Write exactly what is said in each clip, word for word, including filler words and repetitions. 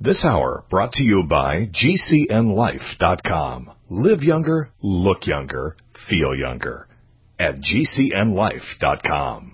This hour brought to you by G C N life dot com. Live younger, look younger, feel younger at G C N life dot com.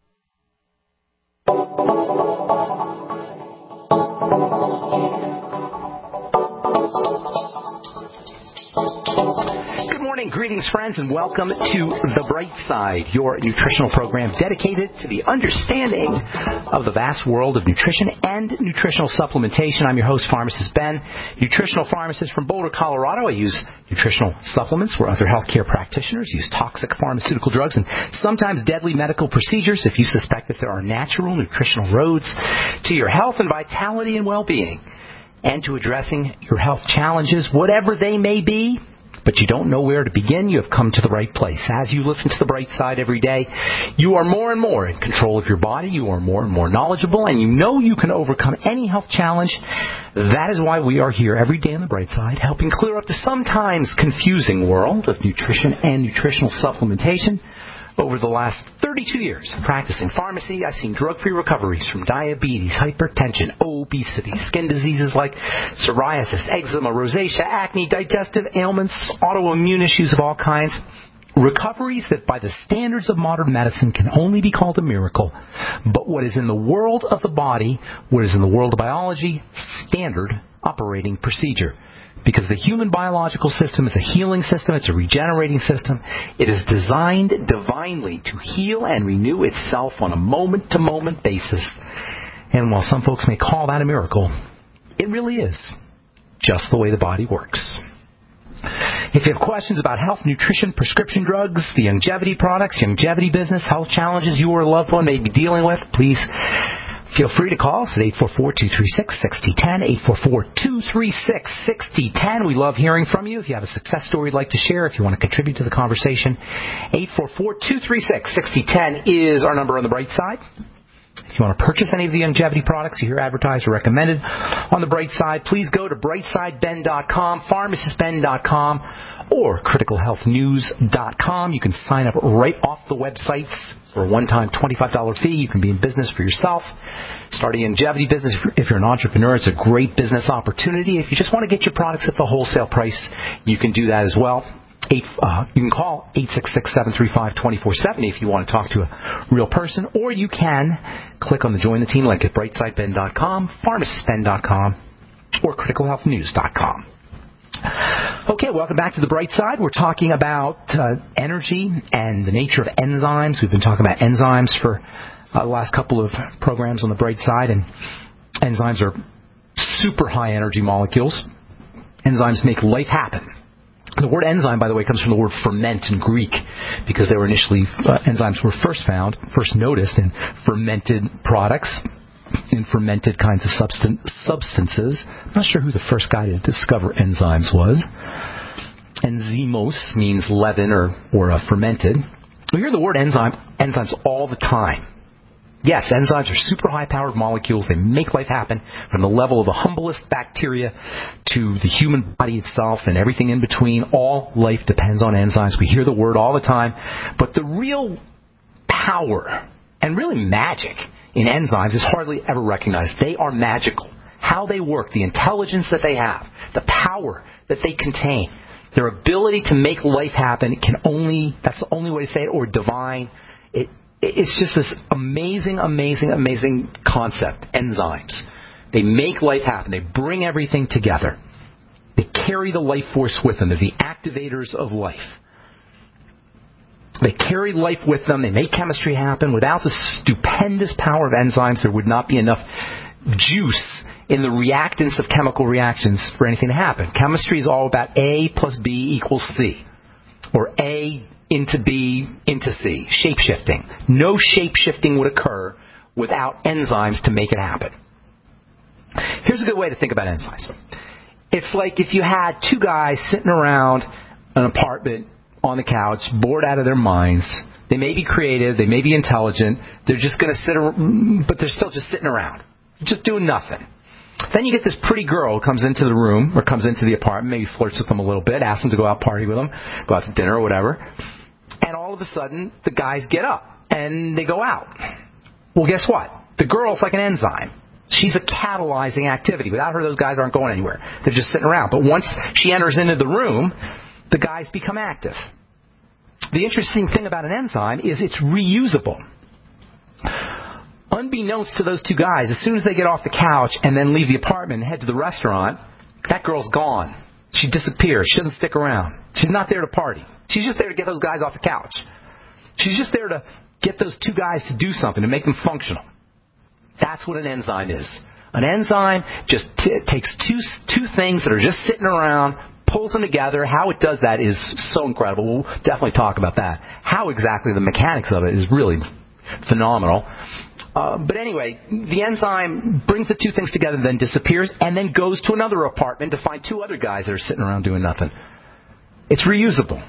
Greetings, friends, and welcome to The Bright Side, your nutritional program dedicated to the understanding of the vast world of nutrition and nutritional supplementation. I'm your host, Pharmacist Ben, nutritional pharmacist from Boulder, Colorado. I use nutritional supplements where other healthcare practitioners use toxic pharmaceutical drugs and sometimes deadly medical procedures. If you suspect that there are natural nutritional roads to your health and vitality and well-being and to addressing your health challenges, whatever they may be, but you don't know where to begin, you have come to the right place. As you listen to The Bright Side every day, you are more and more in control of your body, you are more and more knowledgeable, and you know you can overcome any health challenge. That is why we are here every day on The Bright Side, helping clear up the sometimes confusing world of nutrition and nutritional supplementation. Over the last thirty-two years of practicing pharmacy, I've seen drug-free recoveries from diabetes, hypertension, obesity, skin diseases like psoriasis, eczema, rosacea, acne, digestive ailments, autoimmune issues of all kinds. Recoveries that by the standards of modern medicine can only be called a miracle. But what is in the world of the body, what is in the world of biology, standard operating procedure. Because the human biological system is a healing system, it's a regenerating system. It is designed divinely to heal and renew itself on a moment-to-moment basis. And while some folks may call that a miracle, it really is just the way the body works. If you have questions about health, nutrition, prescription drugs, the longevity products, longevity business, health challenges you or a loved one may be dealing with, please feel free to call us at eight four four, two three six, six zero one zero, eight four four, two three six, six zero one zero. We love hearing from you. If you have a success story you'd like to share, if you want to contribute to the conversation, eight four four, two three six, six zero one zero is our number on the Bright Side. If you want to purchase any of the longevity products you hear advertised or recommended on the Bright Side, please go to bright side ben dot com, pharmacist ben dot com, or critical health news dot com. You can sign up right off the websites for a one-time twenty-five dollars fee. You can be in business for yourself. Starting a longevity business, if you're an entrepreneur, it's a great business opportunity. If you just want to get your products at the wholesale price, you can do that as well. Eight, uh, you can call eight six six, seven three five, two four seven zero if you want to talk to a real person, or you can click on the Join the Team link at bright side ben dot com, pharmacist ben dot com, or critical health news dot com. Okay, welcome back to The Bright Side. We're talking about uh, energy and the nature of enzymes. We've been talking about enzymes for uh, the last couple of programs on The Bright Side, and enzymes are super high energy molecules. Enzymes make life happen. The word enzyme, by the way, comes from the word ferment in Greek, because they were initially, uh, enzymes were first found, first noticed in fermented products, in fermented kinds of substan- substances. I'm not sure who the first guy to discover enzymes was. Enzymos means leaven or, or uh, fermented. We hear the word enzyme, enzymes all the time. Yes, enzymes are super high-powered molecules. They make life happen from the level of the humblest bacteria to the human body itself and everything in between. All life depends on enzymes. We hear the word all the time. But the real power and really magic in enzymes is hardly ever recognized. They are magical. How they work, the intelligence that they have, the power that they contain, their ability to make life happen can only, that's the only way to say it, or divine. It It's just this amazing, amazing, amazing concept, enzymes. They make life happen. They bring everything together. They carry the life force with them. They're the activators of life. They carry life with them. They make chemistry happen. Without the stupendous power of enzymes, there would not be enough juice in the reactants of chemical reactions for anything to happen. Chemistry is all about A plus B equals C, or A into B into C, shape-shifting. No shape-shifting would occur without enzymes to make it happen. Here's a good way to think about enzymes. It's like if you had two guys sitting around an apartment on the couch, bored out of their minds. They may be creative, they may be intelligent, they're just going to sit around, but they're still just sitting around, just doing nothing. Then you get this pretty girl who comes into the room, or comes into the apartment, maybe flirts with them a little bit, asks them to go out party with them, go out to dinner or whatever. And all of a sudden, the guys get up, and they go out. Well, guess what? The girl's like an enzyme. She's a catalyzing activity. Without her, those guys aren't going anywhere. They're just sitting around. But once she enters into the room, the guys become active. The interesting thing about an enzyme is it's reusable. Unbeknownst to those two guys, as soon as they get off the couch and then leave the apartment and head to the restaurant, that girl's gone. She disappears. She doesn't stick around. She's not there to party. She's just there to get those guys off the couch. She's just there to get those two guys to do something, to make them functional. That's what an enzyme is. An enzyme just t- takes two two things that are just sitting around, pulls them together. How it does that is so incredible. We'll definitely talk about that. How exactly the mechanics of it is really phenomenal. Uh, but anyway, the enzyme brings the two things together, then disappears, and then goes to another apartment to find two other guys that are sitting around doing nothing. It's reusable.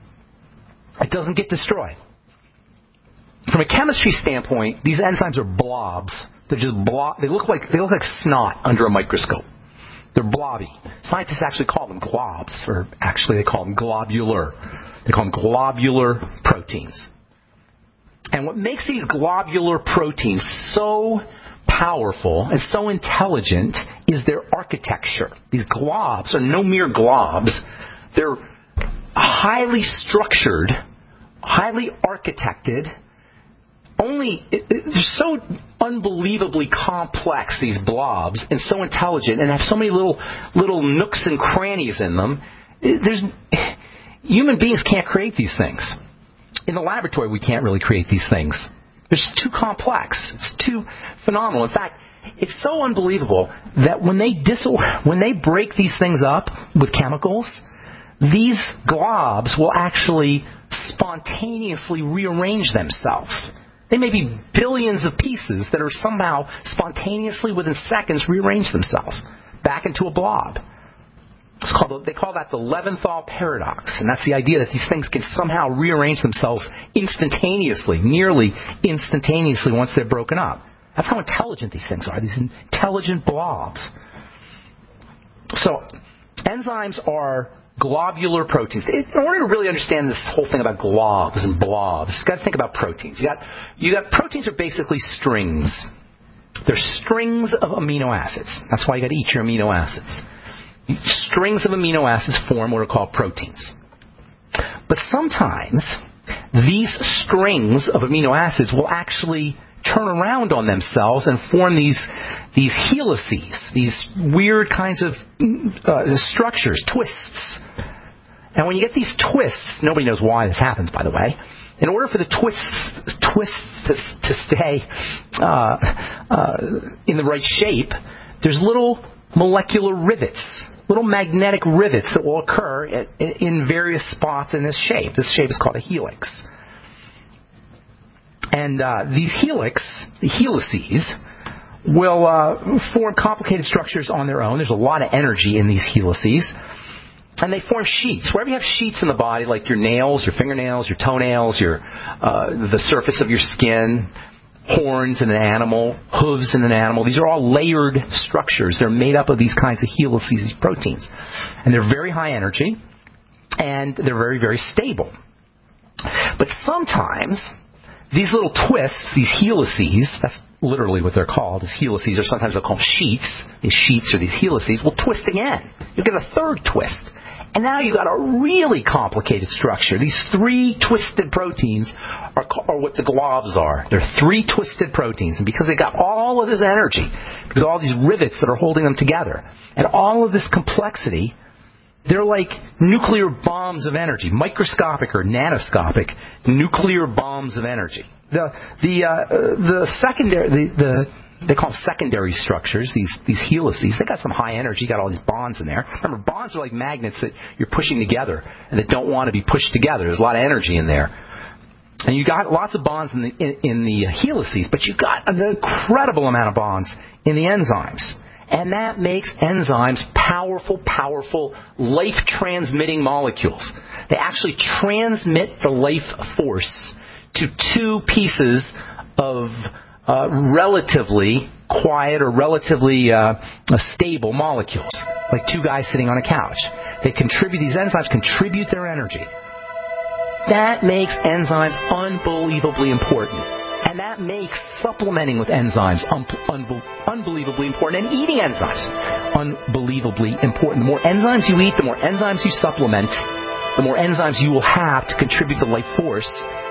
It doesn't get destroyed. From a chemistry standpoint, these enzymes are blobs. They're just blob. They look like they look like snot under a microscope. They're blobby. Scientists actually call them globs, or actually they call them globular. They call them globular proteins. And what makes these globular proteins so powerful and so intelligent is their architecture. These globs are no mere globs. They're highly structured, highly architected. Only it, it, they're so unbelievably complex, these blobs, and so intelligent, and have so many little little nooks and crannies in them. There's human beings can't create these things. In the laboratory, we can't really create these things. It's too complex. It's too phenomenal. In fact, it's so unbelievable that when they dis- when they break these things up with chemicals, these globs will actually spontaneously rearrange themselves. They may be billions of pieces that are somehow spontaneously, within seconds, rearrange themselves back into a blob. It's called, they call that the Leventhal paradox, and that's the idea that these things can somehow rearrange themselves instantaneously, nearly instantaneously once they're broken up. That's how intelligent these things are, these intelligent blobs. So, enzymes are globular proteins. In order to really understand this whole thing about globs and blobs, you've got to think about proteins. You got, you got proteins are basically strings. They're strings of amino acids. That's why you got to eat your amino acids. Strings of amino acids form what are called proteins. But sometimes these strings of amino acids will actually turn around on themselves and form these these helices, these weird kinds of uh, structures, twists. And when you get these twists, nobody knows why this happens, by the way. In order for the twists twists to, to stay uh, uh, in the right shape, there's little molecular rivets, little magnetic rivets that will occur at, in various spots in this shape. This shape is called a helix. And uh, these helix, the helices, will uh, form complicated structures on their own. There's a lot of energy in these helices. And they form sheets. Wherever you have sheets in the body, like your nails, your fingernails, your toenails, your uh, the surface of your skin, horns in an animal, hooves in an animal, these are all layered structures. They're made up of these kinds of helices, these proteins. And they're very high energy, and they're very, very stable. But sometimes these little twists, these helices, that's literally what they're called, is helices, or sometimes they're called sheets. These sheets or these helices will twist again. You'll get a third twist. And now you've got a really complicated structure. These three twisted proteins are, are what the globs are. They're three twisted proteins. And because they got all of this energy, because of all these rivets that are holding them together, and all of this complexity, they're like nuclear bombs of energy, microscopic or nanoscopic nuclear bombs of energy. The the uh, the secondary the, the they call them secondary structures. These these helices, they got some high energy. Got all these bonds in there. Remember, bonds are like magnets that you're pushing together and that don't want to be pushed together. There's a lot of energy in there, and you got lots of bonds in the in, in the helices, but you've got an incredible amount of bonds in the enzymes. And that makes enzymes powerful, powerful life-transmitting molecules. They actually transmit the life force to two pieces of uh, relatively quiet or relatively uh, stable molecules, like two guys sitting on a couch. They contribute, these enzymes contribute their energy. That makes enzymes unbelievably important. And And that makes supplementing with enzymes un- un- unbelievably important, and eating enzymes unbelievably important. The more enzymes you eat, the more enzymes you supplement, the more enzymes you will have to contribute the life force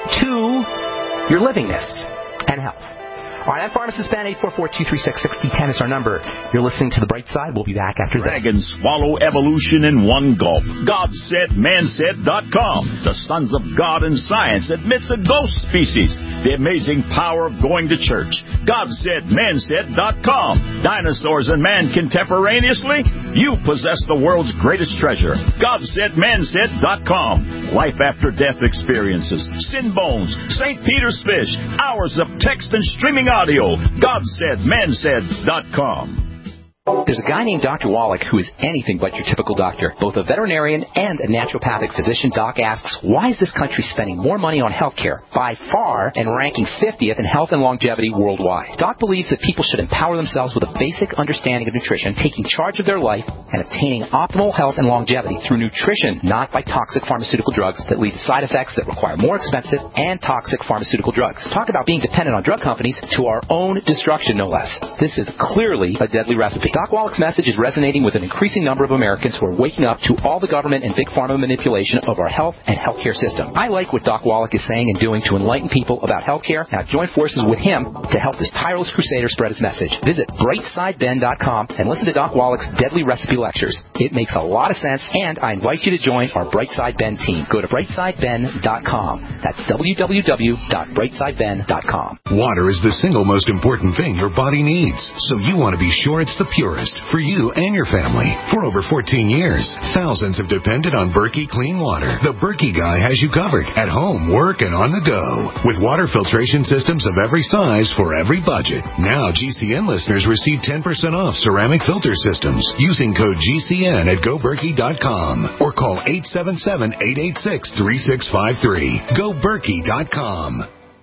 to your livingness and health. All right, I'm Pharmacist Ben. eight four four, two three six, six zero one zero is our number. You're listening to The Bright Side. We'll be back after this. Dragons swallow evolution in one gulp. God said, man said dot com. The Sons of God and Science admits a ghost species. The amazing power of going to church. God said, man said dot com. Dinosaurs and man contemporaneously? You possess the world's greatest treasure. God said, man said dot com. Life after death experiences. Sin bones. Saint Peter's fish. Hours of text and streaming audio. God said, man said dot com. There's a guy named Doctor Wallach who is anything but your typical doctor. Both a veterinarian and a naturopathic physician, Doc asks, why is this country spending more money on health care, by far, and ranking fiftieth in health and longevity worldwide? Doc believes that people should empower themselves with a basic understanding of nutrition, taking charge of their life, and obtaining optimal health and longevity through nutrition, not by toxic pharmaceutical drugs that lead to side effects that require more expensive and toxic pharmaceutical drugs. Talk about being dependent on drug companies to our own destruction, no less. This is clearly a deadly recipe. Doc Wallach's message is resonating with an increasing number of Americans who are waking up to all the government and big pharma manipulation of our health and healthcare system. I like what Doc Wallach is saying and doing to enlighten people about healthcare. Now join forces with him to help this tireless crusader spread his message. Visit bright side ben dot com and listen to Doc Wallach's deadly recipe lectures. It makes a lot of sense, and I invite you to join our Brightside Ben team. Go to bright side ben dot com. That's w w w dot bright side ben dot com. Water is the single most important thing your body needs, so you want to be sure it's the purest for you and your family. For over fourteen years, thousands have depended on Berkey Clean Water. The Berkey guy has you covered at home, work, and on the go. With water filtration systems of every size for every budget. Now G C N listeners receive ten percent off ceramic filter systems using code G C N at go berkey dot com or call eight seven seven, eight eight six, three six five three. go berkey dot com.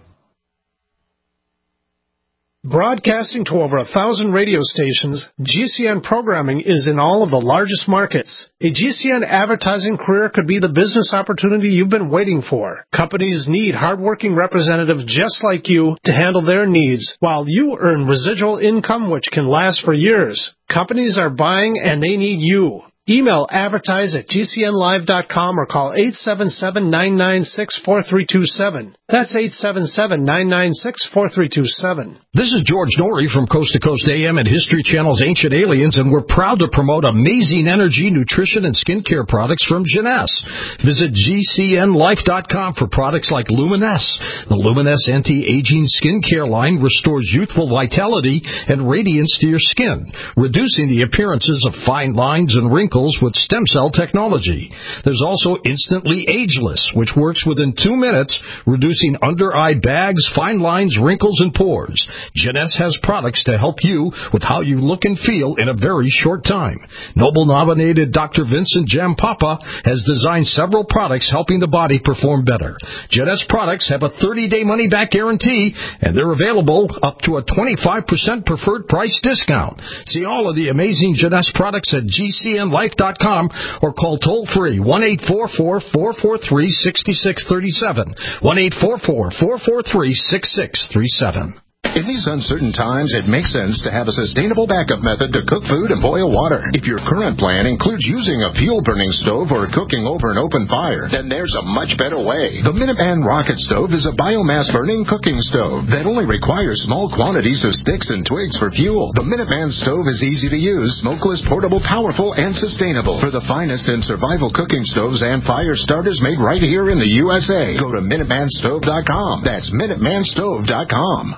Broadcasting to over a thousand radio stations, G C N programming is in all of the largest markets. A G C N advertising career could be the business opportunity you've been waiting for. Companies need hardworking representatives just like you to handle their needs, while you earn residual income which can last for years. Companies are buying and they need you. Email advertise at g c n live dot com or call eight seven seven, nine nine six, four three two seven. That's eight seven seven, nine nine six, four three two seven. This is George Norrie from Coast to Coast A M and History Channel's Ancient Aliens, and we're proud to promote amazing energy, nutrition, and skincare products from Jeunesse. Visit g c n life dot com for products like Luminesce. The Luminesce anti-aging skincare line restores youthful vitality and radiance to your skin, reducing the appearances of fine lines and wrinkles with stem cell technology. There's also Instantly Ageless, which works within two minutes, reducing under-eye bags, fine lines, wrinkles, and pores. Jeunesse has products to help you with how you look and feel in a very short time. Nobel-nominated Doctor Vincent Jampapa has designed several products helping the body perform better. Jeunesse products have a thirty-day money-back guarantee, and they're available up to a twenty-five percent preferred price discount. See all of the amazing Jeunesse products at g c n life dot com or call toll-free one eight four four, four four three, six six three seven, one eight four four, four four three, six six three seven. In these uncertain times, it makes sense to have a sustainable backup method to cook food and boil water. If your current plan includes using a fuel-burning stove or cooking over an open fire, then there's a much better way. The Minuteman Rocket Stove is a biomass-burning cooking stove that only requires small quantities of sticks and twigs for fuel. The Minuteman Stove is easy to use, smokeless, portable, powerful, and sustainable. For the finest in survival cooking stoves and fire starters made right here in the U S A, go to minuteman stove dot com. That's minuteman stove dot com.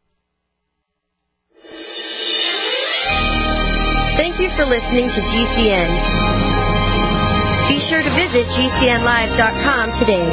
Thank you for listening to G C N. Be sure to visit g c n live dot com today.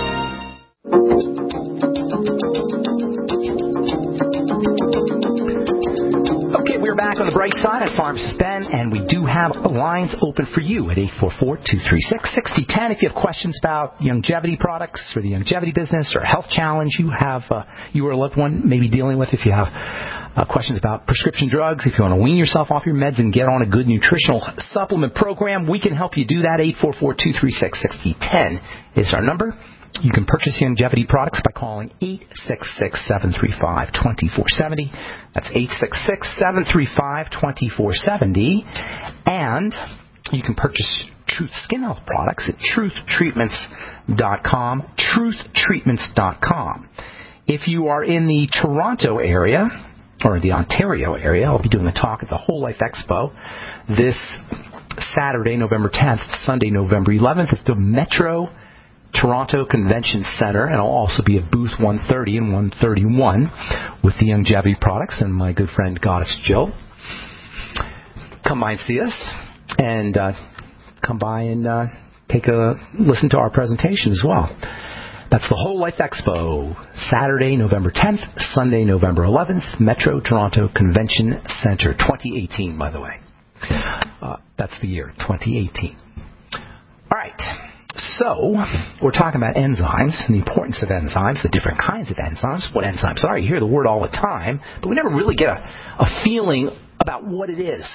Okay, we're back on the bright side at Pharmacist Ben, and we do have lines open for you at eight four four, two three six, six zero one zero. If you have questions about longevity products or the longevity business or a health challenge you have, uh, you or a loved one may be dealing with, if you have uh, questions about prescription drugs, if you want to wean yourself off your meds and get on a good nutritional supplement program, we can help you do that. eight four four, two three six, six zero one zero is our number. You can purchase Youngevity products by calling eight six six, seven three five, two four seven zero. That's eight six six, seven three five, two four seven zero. And you can purchase Truth Skin Health products at truth treatments dot com, truth treatments dot com. If you are in the Toronto area, or the Ontario area, I'll be doing a talk at the Whole Life Expo this Saturday, November tenth, Sunday, November eleventh at the Metro Toronto Convention Center, and I'll also be at booth one thirty and one thirty-one with the Youngevity products and my good friend Goddess Jill. Come by and see us, and uh, come by and uh, take a listen to our presentation as well. That's the Whole Life Expo, Saturday, November tenth, Sunday, November eleventh, Metro Toronto Convention Center, twenty eighteen, by the way. Uh, that's the year, twenty eighteen. All right. So, we're talking about enzymes and the importance of enzymes, the different kinds of enzymes, what enzymes are. You hear the word all the time, but we never really get a, a feeling about what it is,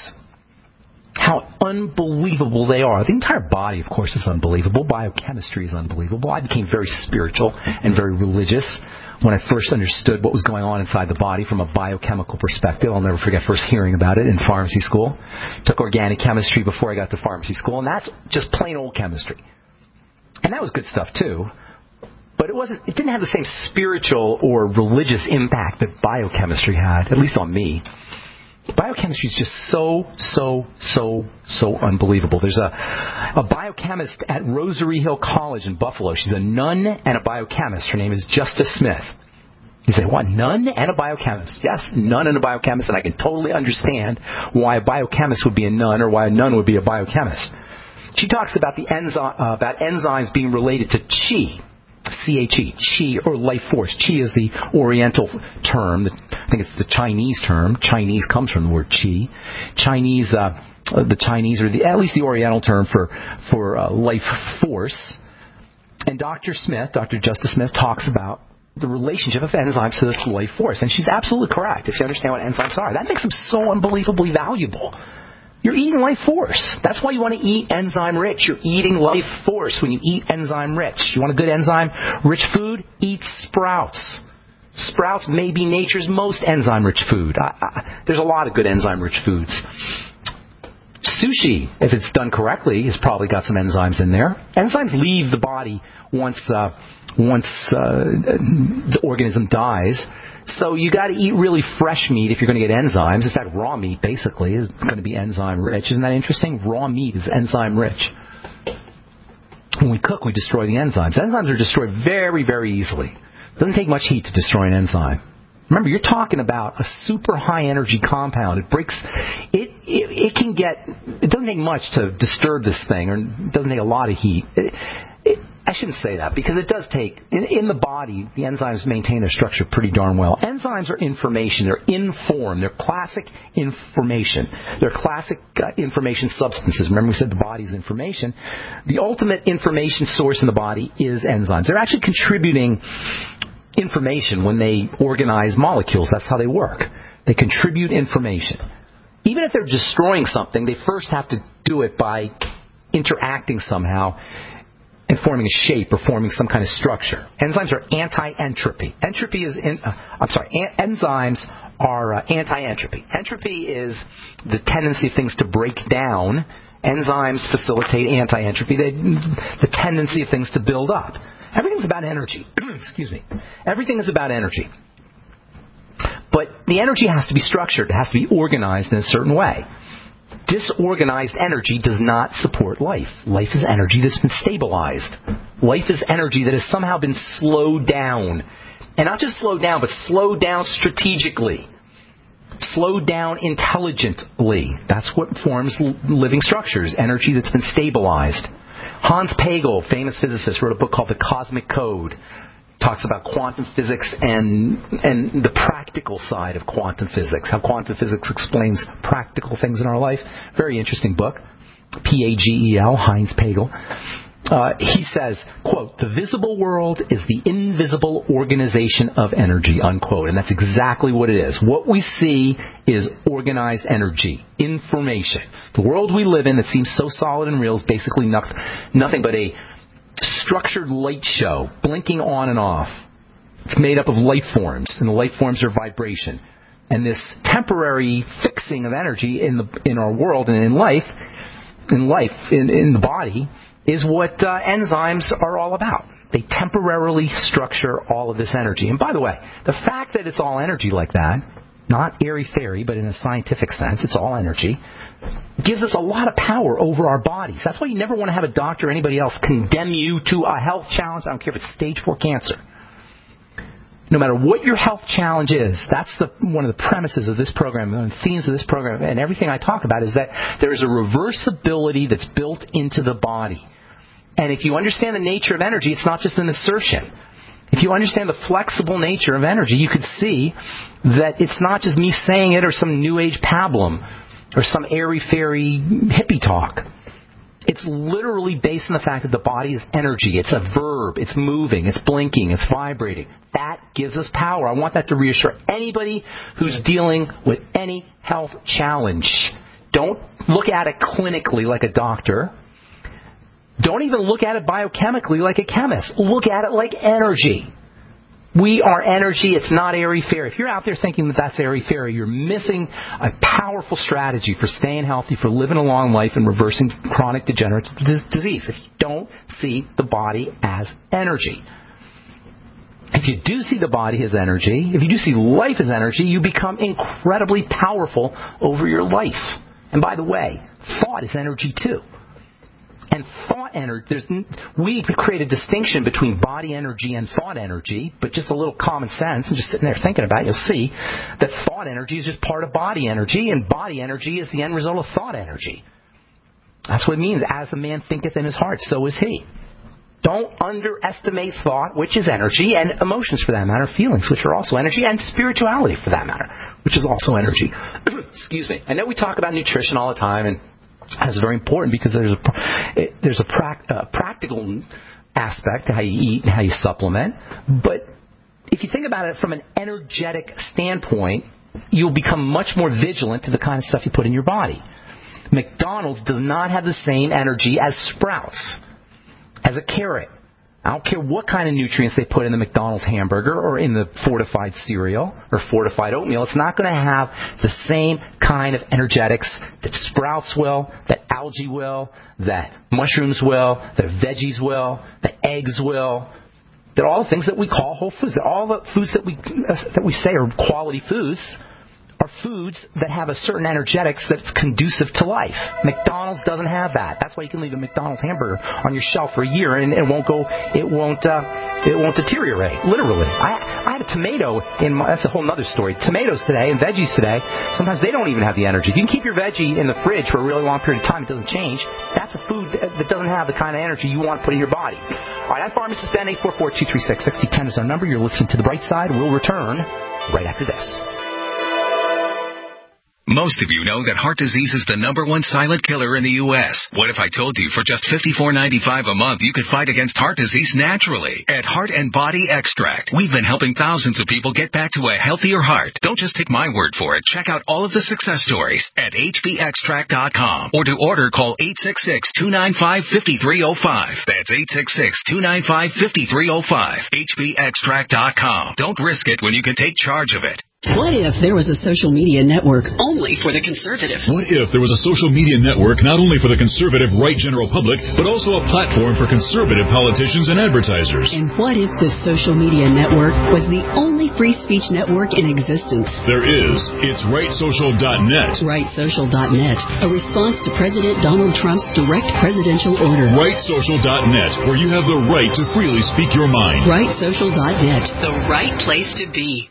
how unbelievable they are. The entire body, of course, is unbelievable. Biochemistry is unbelievable. I became very spiritual and very religious when I first understood what was going on inside the body from a biochemical perspective. I'll never forget first hearing about it in pharmacy school. Took organic chemistry before I got to pharmacy school, and that's just plain old chemistry. And that was good stuff too, but it wasn't. It didn't have the same spiritual or religious impact that biochemistry had, at least on me. Biochemistry is just so, so, so, so unbelievable. There's a, a biochemist at Rosary Hill College in Buffalo. She's a nun and a biochemist. Her name is Justice Smith. You say, what, nun and a biochemist? Yes, nun and a biochemist, and I can totally understand why a biochemist would be a nun or why a nun would be a biochemist. She talks about the enzyme, uh, about enzymes being related to qi, C H E, qi, or life force. Qi is the Oriental term. I think it's the Chinese term. Chinese comes from the word qi. Chinese, uh, the Chinese, or the, at least the Oriental term for for uh, life force. And Doctor Smith, Doctor Justice Smith, talks about the relationship of enzymes to this life force, and she's absolutely correct. If you understand what enzymes are, that makes them so unbelievably valuable. You're eating life force. That's why you want to eat enzyme-rich. You're eating life force when you eat enzyme-rich. You want a good enzyme-rich food? Eat sprouts. Sprouts may be nature's most enzyme-rich food. I, I, there's a lot of good enzyme-rich foods. Sushi, if it's done correctly, has probably got some enzymes in there. Enzymes leave the body once uh, once uh, the organism dies. So you got to eat really fresh meat if you're going to get enzymes. In fact, raw meat basically is going to be enzyme rich. Isn't that interesting? Raw meat is enzyme rich. When we cook, we destroy the enzymes. Enzymes are destroyed very, very easily. It doesn't take much heat to destroy an enzyme. Remember, you're talking about a super high energy compound. It breaks. It it, it can get. It doesn't take much to disturb this thing, or it doesn't take a lot of heat. It, it, I shouldn't say that, because it does take, in, in the body, the enzymes maintain their structure pretty darn well. Enzymes are information. They're informed. They're classic information. They're classic uh, information substances. Remember we said the body is information. The ultimate information source in the body is enzymes. They're actually contributing information when they organize molecules. That's how they work. They contribute information. Even if they're destroying something, they first have to do it by interacting somehow and forming a shape or forming some kind of structure. Enzymes are anti-entropy. Entropy is, in, uh, I'm sorry, an- enzymes are uh, anti-entropy. Entropy is the tendency of things to break down. Enzymes facilitate anti-entropy, they, the tendency of things to build up. Everything's about energy. Excuse me. Everything is about energy. But the energy has to be structured. It has to be organized in a certain way. Disorganized energy does not support life. Life is energy that's been stabilized. Life is energy that has somehow been slowed down. And not just slowed down, but slowed down strategically. Slowed down intelligently. That's what forms living structures. Energy that's been stabilized. Hans Pagel, famous physicist, wrote a book called The Cosmic Code. Talks about quantum physics and and the practical side of quantum physics, how quantum physics explains practical things in our life. Very interesting book. P A G E L, Heinz Pagel. Uh, he says, quote, "The visible world is the invisible organization of energy," unquote. And that's exactly what it is. What we see is organized energy, information. The world we live in that seems so solid and real is basically nothing, nothing but a structured light show, blinking on and off. It's made up of light forms, and the light forms are vibration. And this temporary fixing of energy in the in our world and in life, in life, in, in the body, is what uh, enzymes are all about. They temporarily structure all of this energy. And by the way, the fact that it's all energy like that, not airy-fairy, but in a scientific sense, it's all energy, gives us a lot of power over our bodies. That's why you never want to have a doctor or anybody else condemn you to a health challenge. I don't care if it's stage four cancer. No matter what your health challenge is, that's the, one of the premises of this program, and the themes of this program, and everything I talk about is that there is a reversibility that's built into the body. And if you understand the nature of energy, it's not just an assertion. If you understand the flexible nature of energy, you could see that it's not just me saying it or some new age pablum or some airy-fairy hippie talk. It's literally based on the fact that the body is energy. It's a verb. It's moving. It's blinking. It's vibrating. That gives us power. I want that to reassure anybody who's dealing with any health challenge. Don't look at it clinically like a doctor. Don't even look at it biochemically like a chemist. Look at it like energy. We are energy. It's not airy-fairy. If you're out there thinking that that's airy-fairy, you're missing a powerful strategy for staying healthy, for living a long life, and reversing chronic degenerative disease. If you don't see the body as energy. If you do see the body as energy, if you do see life as energy, you become incredibly powerful over your life. And by the way, thought is energy too. And thought energy, there's, we create a distinction between body energy and thought energy, but just a little common sense, and just sitting there thinking about it, you'll see that thought energy is just part of body energy, and body energy is the end result of thought energy. That's what it means. As a man thinketh in his heart, so is he. Don't underestimate thought, which is energy, and emotions, for that matter, feelings, which are also energy, and spirituality, for that matter, which is also energy. Excuse me. I know we talk about nutrition all the time, and that's very important because there's a, there's a pra- uh, practical aspect to how you eat and how you supplement. But if you think about it from an energetic standpoint, you'll become much more vigilant to the kind of stuff you put in your body. McDonald's does not have the same energy as Sprouts, as a carrot. I don't care what kind of nutrients they put in the McDonald's hamburger or in the fortified cereal or fortified oatmeal. It's not going to have the same kind of energetics that Sprouts will, that algae will, that mushrooms will, that veggies will, that eggs will. They're all things that we call whole foods. They're all the foods that we that we say are quality foods are foods that have a certain energetics that's conducive to life. McDonald's doesn't have that. That's why you can leave a McDonald's hamburger on your shelf for a year and it won't go, it won't, uh, it won't deteriorate. Literally, I, I had a tomato in my. That's a whole other story. Tomatoes today and veggies today, sometimes they don't even have the energy. If you can keep your veggie in the fridge for a really long period of time, it doesn't change. That's a food that, that doesn't have the kind of energy you want to put in your body. All right, I'm Pharmacist Ben. eight four four, two three six, six zero one zero is our number. You're listening to The Bright Side. We'll return right after this. Most of you know that heart disease is the number one silent killer in the U S What if I told you for just fifty-four ninety-five a month you could fight against heart disease naturally? At Heart and Body Extract, we've been helping thousands of people get back to a healthier heart. Don't just take my word for it. Check out all of the success stories at H B extract dot com. Or to order, call eight six six, two nine five, five three zero five. That's eight six six, two nine five, five three zero five. H B extract dot com. Don't risk it when you can take charge of it. What if there was a social media network only for the conservative? What if there was a social media network not only for the conservative right general public, but also a platform for conservative politicians and advertisers? And what if the social media network was the only free speech network in existence? There is. It's right social dot net. right social dot net, a response to President Donald Trump's direct presidential order. right social dot net, where you have the right to freely speak your mind. right social dot net, the right place to be.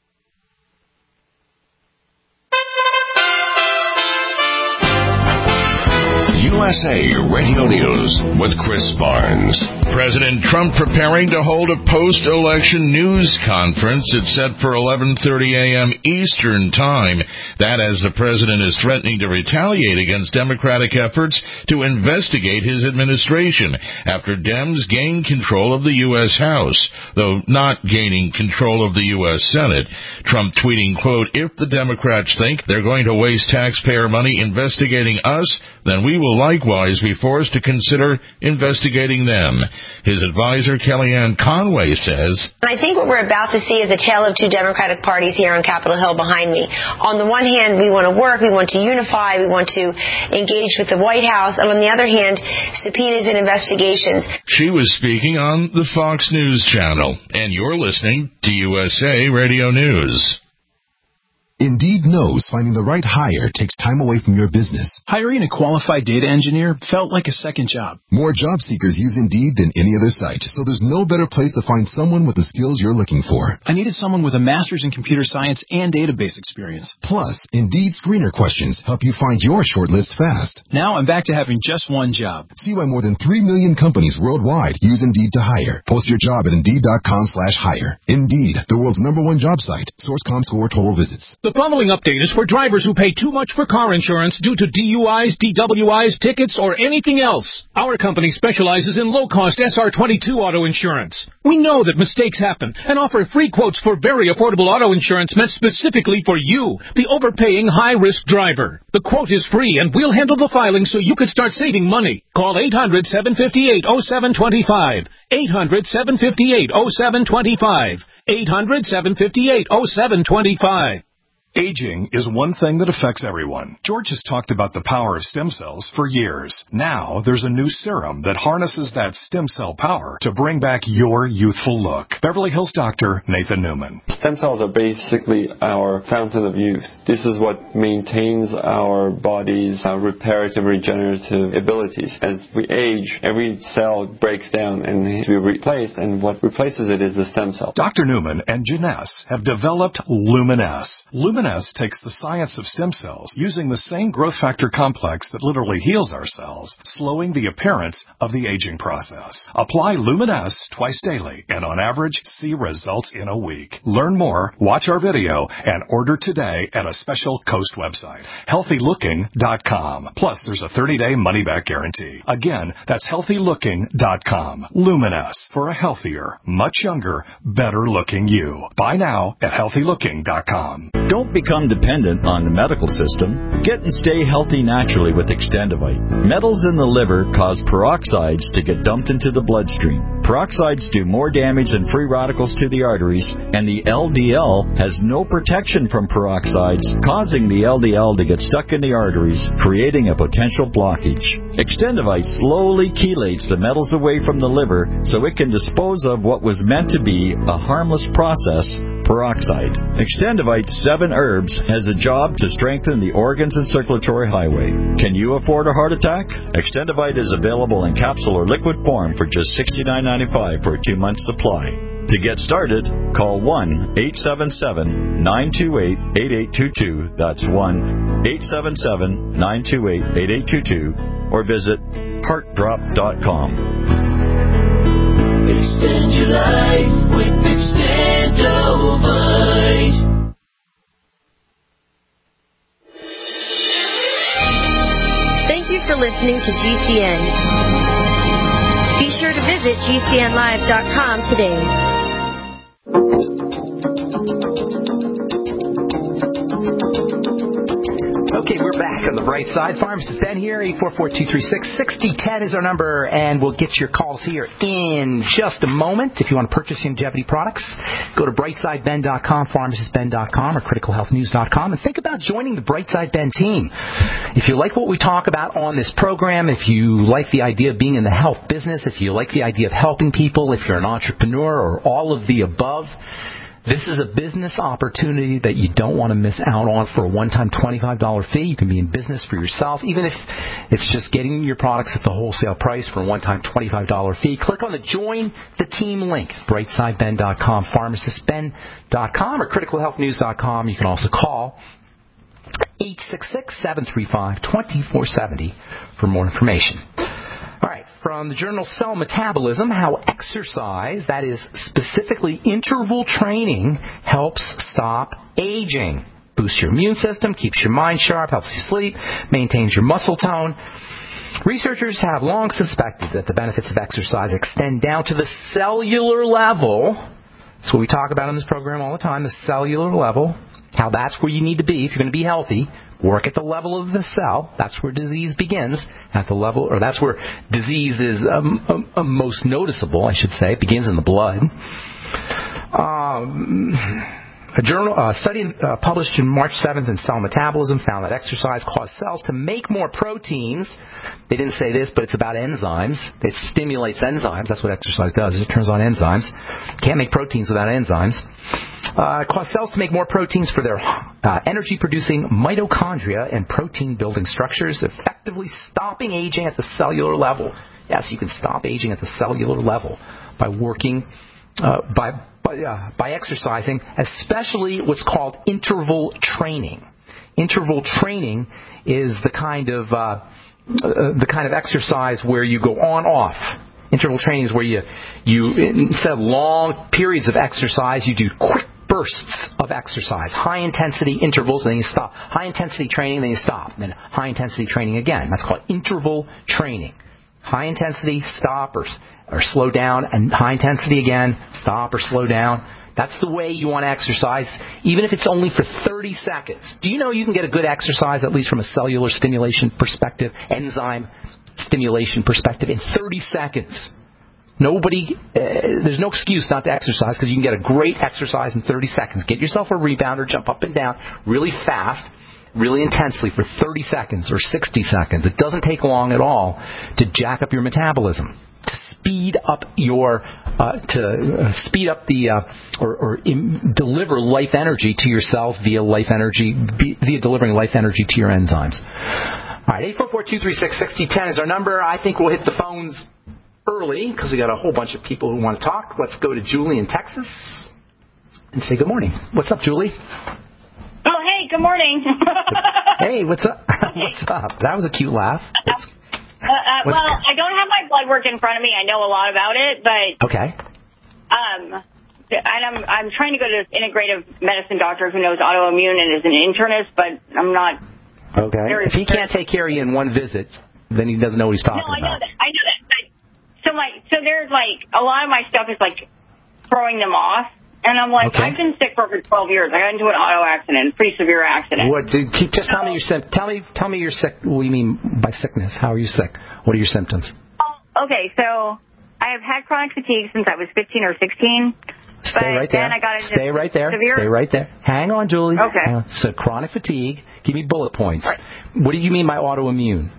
U S A Radio News with Chris Barnes. President Trump preparing to hold a post-election news conference. It's set for eleven thirty a.m. Eastern Time. That as the president is threatening to retaliate against Democratic efforts to investigate his administration after Dems gain control of the U S House, though not gaining control of the U S Senate. Trump tweeting, quote, "If the Democrats think they're going to waste taxpayer money investigating us, then we will likewise be forced to consider investigating them. His advisor, Kellyanne Conway, says, I think what we're about to see is a tale of two Democratic parties here on Capitol Hill behind me. On the one hand, we want to work, we want to unify, we want to engage with the White House, and on the other hand, subpoenas and investigations. She was speaking on the Fox News Channel, and you're listening to U S A Radio News. Indeed knows finding the right hire takes time away from your business. Hiring a qualified data engineer felt like a second job. More job seekers use Indeed than any other site, so there's no better place to find someone with the skills you're looking for. I needed someone with a master's in computer science and database experience. Plus, Indeed screener questions help you find your shortlist fast. Now I'm back to having just one job. See why more than three million companies worldwide use Indeed to hire. Post your job at Indeed.com slash hire. Indeed, the world's number one job site. Source dot com score total visits. The following update is for drivers who pay too much for car insurance due to D U Is, D W Is, tickets, or anything else. Our company specializes in low-cost S R twenty-two auto insurance. We know that mistakes happen and offer free quotes for very affordable auto insurance meant specifically for you, the overpaying high-risk driver. The quote is free, and we'll handle the filing so you can start saving money. Call eight hundred, seven five eight, oh seven two five. eight hundred, seven five eight, oh seven two five. eight hundred, seven five eight, oh seven two five. Aging is one thing that affects everyone. George has talked about the power of stem cells for years. Now, there's a new serum that harnesses that stem cell power to bring back your youthful look. Beverly Hills doctor Nathan Newman. Stem cells are basically our fountain of youth. This is what maintains our body's uh, reparative, regenerative abilities. As we age, every cell breaks down and needs to be replaced, and what replaces it is the stem cell. Doctor Newman and Janess have developed Luminesce. Luminesce takes the science of stem cells using the same growth factor complex that literally heals our cells, slowing the appearance of the aging process. Apply Luminesce twice daily and on average see results in a week. Learn more, watch our video, and order today at a special Coast website, healthy looking dot com. Plus, there's a thirty-day money-back guarantee. Again, that's healthy looking dot com. Luminesce, for a healthier, much younger, better-looking you. Buy now at healthy looking dot com. Don't become dependent on the medical system. Get and stay healthy naturally with Extendivite. Metals in the liver cause peroxides to get dumped into the bloodstream. Peroxides do more damage than free radicals to the arteries, and the L D L has no protection from peroxides, causing the L D L to get stuck in the arteries, creating a potential blockage. Extendivite slowly chelates the metals away from the liver so it can dispose of what was meant to be a harmless process, peroxide. Extendivite's seven herbs has a job to strengthen the organs and circulatory highway. Can you afford a heart attack? Extendivite is available in capsule or liquid form for just sixty-nine ninety-five for a two-month supply. To get started, call one eight seven seven, nine two eight, eight eight two two. That's one eight seven seven, nine two eight, eight eight two two. Or visit heart drop dot com. Extend your life with Extendivite. Thank you for listening to G C N. Be sure to visit G C N live dot com today. Okay, we're back on the bright side. Pharmacist Ben here. eight four four, two three six, six zero one zero is our number, and we'll get your calls here in just a moment. If you want to purchase longevity products, go to brightside ben dot com, pharmacist ben dot com, or critical health news dot com, and think about joining the Brightside Ben team. If you like what we talk about on this program, if you like the idea of being in the health business, if you like the idea of helping people, if you're an entrepreneur or all of the above, this is a business opportunity that you don't want to miss out on for a one-time twenty-five dollars fee. You can be in business for yourself, even if it's just getting your products at the wholesale price for a one-time twenty-five dollars fee. Click on the Join the Team link, brightside ben dot com, pharmacist ben dot com, or critical health news dot com. You can also call eight six six, seven three five, two four seven zero for more information. All right, from the journal Cell Metabolism, how exercise, that is specifically interval training, helps stop aging. Boosts your immune system, keeps your mind sharp, helps you sleep, maintains your muscle tone. Researchers have long suspected that the benefits of exercise extend down to the cellular level. That's what we talk about in this program all the time, the cellular level, how that's where you need to be if you're going to be healthy. work at the level of the cell. That's where disease begins. At the level, or that's where disease is um, um, um, most noticeable, I should say. It begins in the blood. Um, a journal uh, study uh, published in March seventh in Cell Metabolism found that exercise caused cells to make more proteins. They didn't say this, but it's about enzymes. It stimulates enzymes. That's what exercise does. It turns on enzymes. Can't make proteins without enzymes. Uh, it caused cells to make more proteins for their uh, energy-producing mitochondria and protein-building structures, effectively stopping aging at the cellular level. Yes, you can stop aging at the cellular level by working, uh, by by, uh, by exercising, especially what's called interval training. Interval training is the kind of uh, Uh, the kind of exercise where you go on off. Interval training is where you you instead of long periods of exercise, you do quick bursts of exercise, high intensity intervals, and then you stop. High intensity training, then you stop. Then high intensity training again. That's called interval training. High intensity, stop or or slow down, and high intensity again, stop or slow down. That's the way you want to exercise, even if it's only for thirty seconds. Do you know you can get a good exercise, at least from a cellular stimulation perspective, enzyme stimulation perspective, in thirty seconds? Nobody, uh, there's no excuse not to exercise because you can get a great exercise in thirty seconds. Get yourself a rebounder, jump up and down really fast, really intensely for thirty seconds or sixty seconds. It doesn't take long at all to jack up your metabolism. Speed up your uh, to uh, speed up the uh, or, or im- deliver life energy to your cells via life energy via delivering life energy to your enzymes. All right, eight four four, two three six, one six one zero is our number. I think we'll hit the phones early because we got a whole bunch of people who want to talk. Let's go to Julie in Texas and say good morning. What's up, Julie? Oh, hey, good morning. Hey, what's up? What's up? That was a cute laugh. What's, Uh, uh, well, I don't have my blood work in front of me. I know a lot about it, but okay. Um, and I'm I'm trying to go to this integrative medicine doctor who knows autoimmune and is an internist, but I'm not. Okay. If he can't take care of you in one visit, then he doesn't know what he's talking no, I about. know that. I know that. I, so my so there's like a lot of my stuff is like throwing them off. And I'm like, okay. I've been sick for over twelve years. I got into an auto accident, a pretty severe accident. What? Dude, keep, just tell me your symptoms. Tell me, tell me you're sick. What do you mean by sickness? How are you sick? What are your symptoms? Oh, okay, so I have had chronic fatigue since I was fifteen or sixteen. Stay right there. Then I got into Stay right there. severe... Stay right there. Hang on, Julie. Okay. Hang on. So chronic fatigue. Give me bullet points. Right. What do you mean by autoimmune?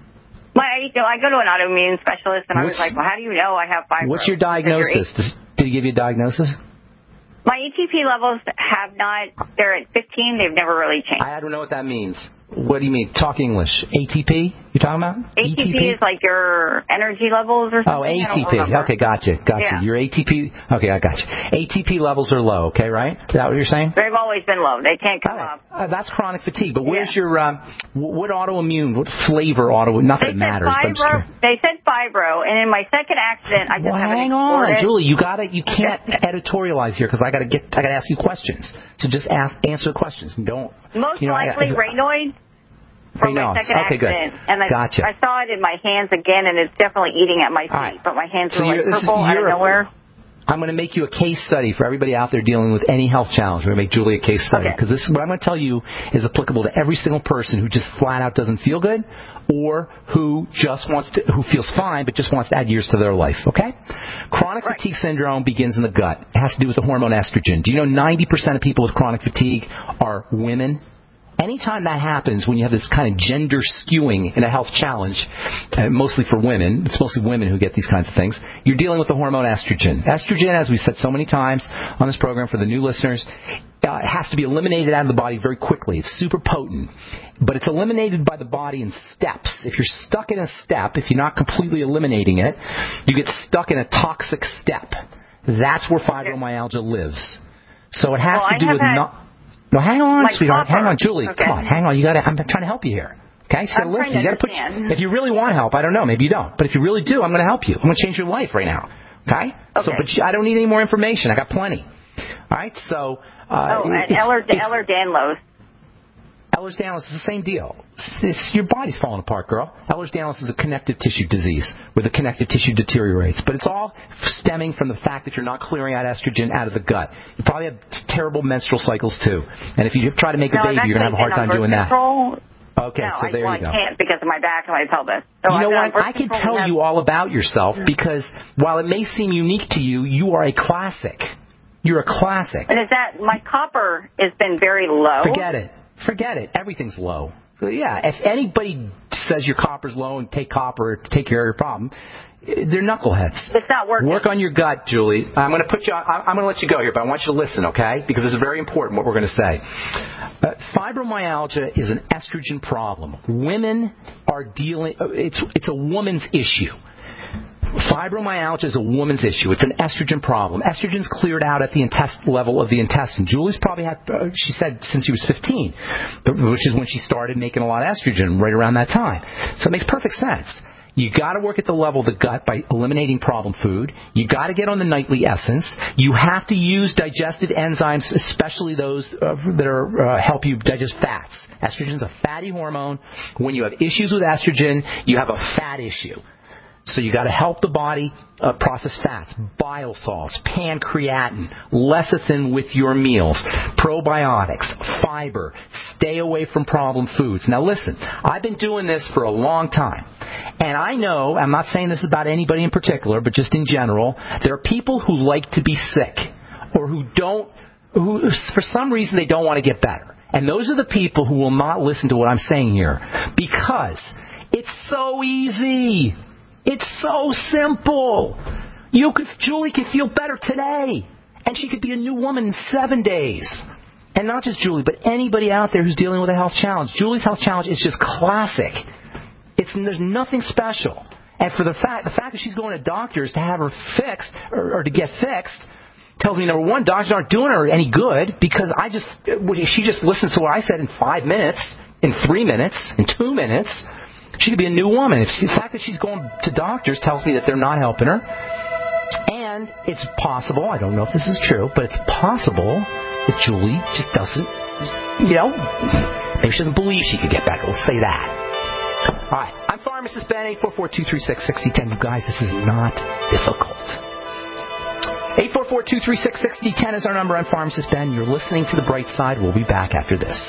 My, you know, I go to an autoimmune specialist, and what's, I was like, well, how do you know I have fibro? What's your diagnosis? Did he give you a diagnosis? My A T P levels have not, they're at fifteen. They've never really changed. I don't know what that means. What do you mean? Talk English. A T P? You talking about? A T P, E T P is like your energy levels or something. Oh, A T P. Okay, gotcha. Gotcha. Yeah. Your A T P. Okay, I got you. A T P levels are low, okay, right? Is that what you're saying? They've always been low. They can't come right. up. Uh, that's chronic fatigue. But where's yeah. your, uh, what autoimmune, what flavor auto, not that it matters. Fibro, they said fibro, and in my second accident, I just well, haven't hang on, it. Julie, you gotta, you can't editorialize here because I gotta get, I gotta ask you questions. So just ask, answer the questions and don't. Most you know, likely I, I, Raynaud's. From my second okay, accident, good. and I, gotcha. I saw it in my hands again, and it's definitely eating at my feet. Right. But my hands so are like purple out of nowhere. I'm going to make you a case study for everybody out there dealing with any health challenge. We're going to make Julie a case study because okay. this what I'm going to tell you is applicable to every single person who just flat out doesn't feel good, or who just wants to, who feels fine but just wants to add years to their life. Okay? Chronic right. fatigue syndrome begins in the gut. It has to do with the hormone estrogen. Do you know ninety percent of people with chronic fatigue are women? Anytime that happens, when you have this kind of gender skewing in a health challenge, uh, mostly for women, it's mostly women who get these kinds of things, you're dealing with the hormone estrogen. Estrogen, as we've said so many times on this program for the new listeners, uh, has to be eliminated out of the body very quickly. It's super potent. But it's eliminated by the body in steps. If you're stuck in a step, if you're not completely eliminating it, you get stuck in a toxic step. That's where fibromyalgia lives. So it has well, to do I with had- not... No, hang on, like sweetheart. copper. Hang on, Julie. Okay. Come on, hang on. You got to. I'm trying to help you here. Okay, so you got to listen. You got to put. If you really want help, I don't know. Maybe you don't. But if you really do, I'm going to help you. I'm going to change your life right now. Okay. Okay. So, but you, I don't need any more information. I got plenty. All right. So. Uh, oh, and Eller Ehlers-Danlos. Ehlers-Danlos is the same deal. It's, it's, your body's falling apart, girl. Ehlers-Danlos is a connective tissue disease where the connective tissue deteriorates. But it's all stemming from the fact that you're not clearing out estrogen out of the gut. You probably have terrible menstrual cycles, too. And if you try to make no, a baby, you're going to have a hard time doing control. that. Okay, no, so there I, well, you go. I can't because of my back and my pelvis. So you know I'm what? I can tell you all about yourself because while it may seem unique to you, you are a classic. You're a classic. And is that my copper has been very low? Forget it. Forget it. Everything's low. Yeah, if anybody says your copper's low and take copper to take care of your problem, they're knuckleheads. It's not working. Work on your gut, Julie. I'm going to put you. I'm going to let you go here, but I want you to listen, okay? Because this is very important what we're going to say. Uh, fibromyalgia is an estrogen problem. Women are dealing. It's it's a woman's issue. Fibromyalgia is a woman's issue. It's an estrogen problem. Estrogen's cleared out at the intest- level of the intestine. Julie's probably had, uh, she said, since she was fifteen, which is when she started making a lot of estrogen, right around that time. So it makes perfect sense. You got to work at the level of the gut by eliminating problem food. You got to get on the nightly essence. You have to use digested enzymes, especially those uh, that are uh, help you digest fats. Estrogen is a fatty hormone. When you have issues with estrogen, you have a fat issue. So you got to help the body uh, process fats, bile salts, pancreatin, lecithin with your meals, probiotics, fiber. Stay away from problem foods. Now listen, I've been doing this for a long time. And I know, I'm not saying this about anybody in particular, but just in general, there are people who like to be sick or who don't, who for some reason they don't want to get better. And those are the people who will not listen to what I'm saying here because it's so easy. It's so simple. You could, Julie could feel better today, and she could be a new woman in seven days. And not just Julie, but anybody out there who's dealing with a health challenge. Julie's health challenge is just classic. It's there's nothing special. And for the fact the fact that she's going to doctors to have her fixed or, or to get fixed tells me number one, doctors aren't doing her any good because I just she just listens to what I said in five minutes, in three minutes, in two minutes. She could be a new woman. If the fact that she's going to doctors tells me that they're not helping her. And it's possible, I don't know if this is true, but it's possible that Julie just doesn't, you know, maybe she doesn't believe she could get better. Let's say that. All right. I'm Pharmacist Ben, eight four four, two three six, six zero one zero. You guys, this is not difficult. eight four four, two three six, six zero one zero is our number. I'm Pharmacist Ben. You're listening to The Bright Side. We'll be back after this.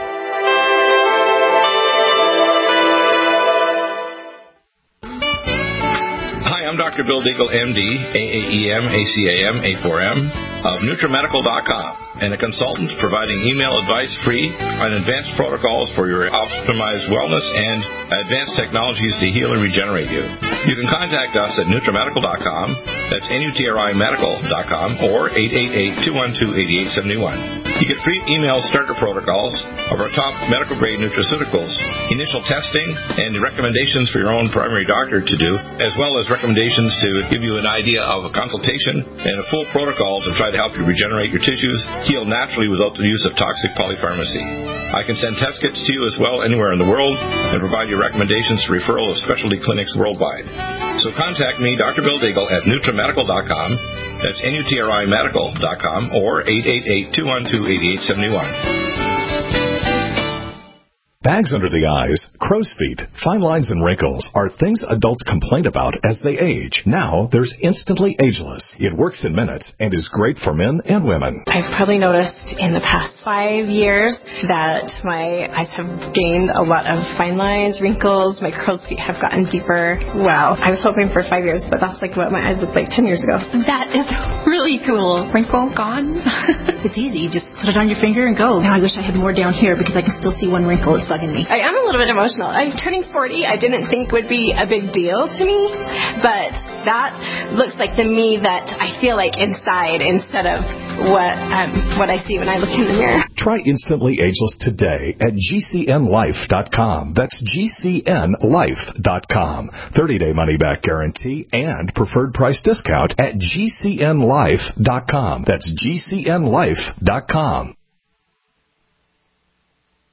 I'm Doctor Bill Deagle, M D, A A E M, A C A M, A four M, of NutriMedical dot com, and a consultant providing email advice free on advanced protocols for your optimized wellness and advanced technologies to heal and regenerate you. You can contact us at NutriMedical dot com, that's N U T R I Medical dot com, or eight eight eight, two one two, eight eight seven one. You get free email starter protocols of our top medical-grade nutraceuticals, initial testing, and recommendations for your own primary doctor to do, as well as recommendations to give you an idea of a consultation and a full protocol to try to help you regenerate your tissues, heal naturally without the use of toxic polypharmacy. I can send test kits to you as well anywhere in the world and provide you recommendations for referral of specialty clinics worldwide. So contact me, Doctor Bill Deagle, at NutriMedical dot com. That's N U T R I Medical dot com or eight eight eight, two one two, eight eight seven one. Bags under the eyes, crow's feet, fine lines and wrinkles are things adults complain about as they age. Now, there's Instantly Ageless. It works in minutes and is great for men and women. I've probably noticed in the past five years that my eyes have gained a lot of fine lines, wrinkles, my crow's feet have gotten deeper. Wow. I was hoping for five years, but that's like what my eyes looked like ten years ago. That is really cool. Wrinkle gone. It's easy. You just put it on your finger and go. Now I wish I had more down here because I can still see one wrinkle. It's bugging me. I am a little bit emotional. I'm turning forty. I didn't think would be a big deal to me, but that looks like the me that I feel like inside instead of what um, what I see when I look in the mirror. Try Instantly Ageless today at G C N life dot com. That's G C N life dot com. thirty-day money-back guarantee and preferred price discount at G C N life dot com. That's G C N life dot com.